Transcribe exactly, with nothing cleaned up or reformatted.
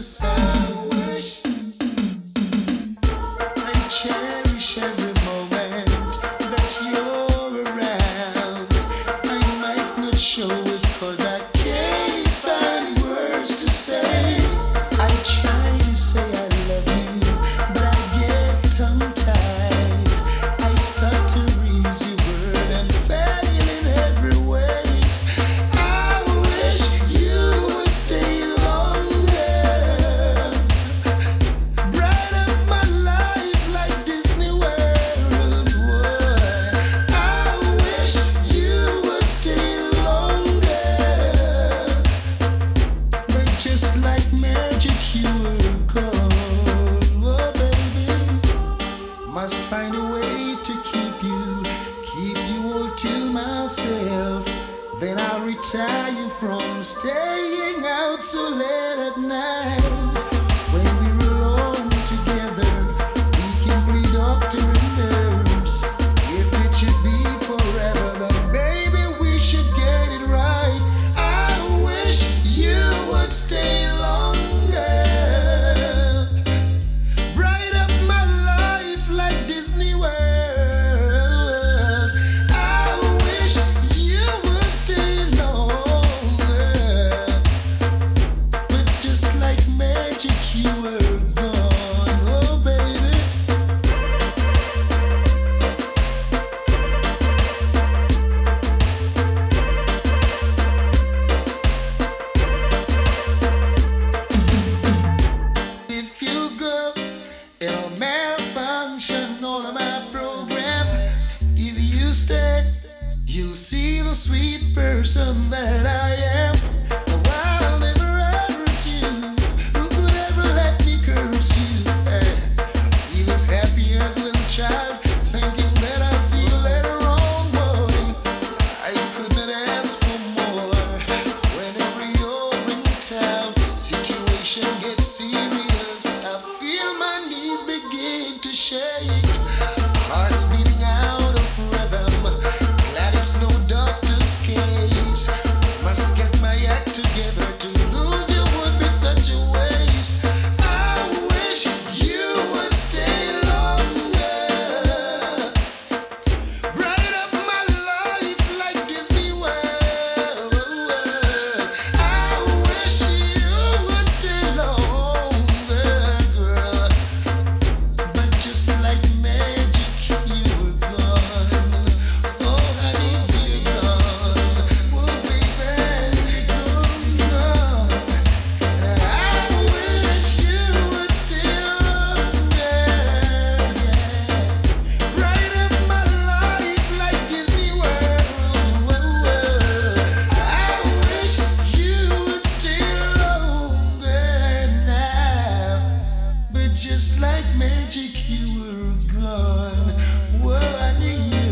I wish I cherish every moment that you're around. I might not show it 'cause I can't find words to say. I try to say I love you, but I get tongue-tied. I start to read your word and fail in every way. I wish you would stay longer. Bright up my life like Disney World would. I wish you would stay longer. But just like magic you were gone. Oh baby, must find a way to keep you, keep you all to myself. Then I'll retire from staying out so late at night. When we're alone together, we can play doctor and nurse. If it should be forever, then baby we should get it right. I wish you would stay longer. Bright up my life like Disney World. I wish you would stay longer. But just like magic, you were gone, oh baby. If you go, it'll malfunction all of my program. If you stay, you'll see the sweet person that I am. I'll never hurt you. Who could ever let me curse you? Eh, I feel as happy as a little child, thinking that I'll see you later on, boy. I could not ask for more. Whenever you're in town, situation gets serious. I feel my knees begin to shake. Heart's beating out of rhythm. Glad it's no doctor's case. Must get my act together. To lose you would be such a waste. I wish you would stay longer. Bright up my life like Disney World. I wish you would stay longer, girl. But just like magic, you were gone. Oh, honey, you're gone. Oh, baby, you're gone. And I wish you would stay longer. Yeah. Bright up my life like Disney World. I wish you would stay longer now. But just like magic, you were gone. Whoa, I need you.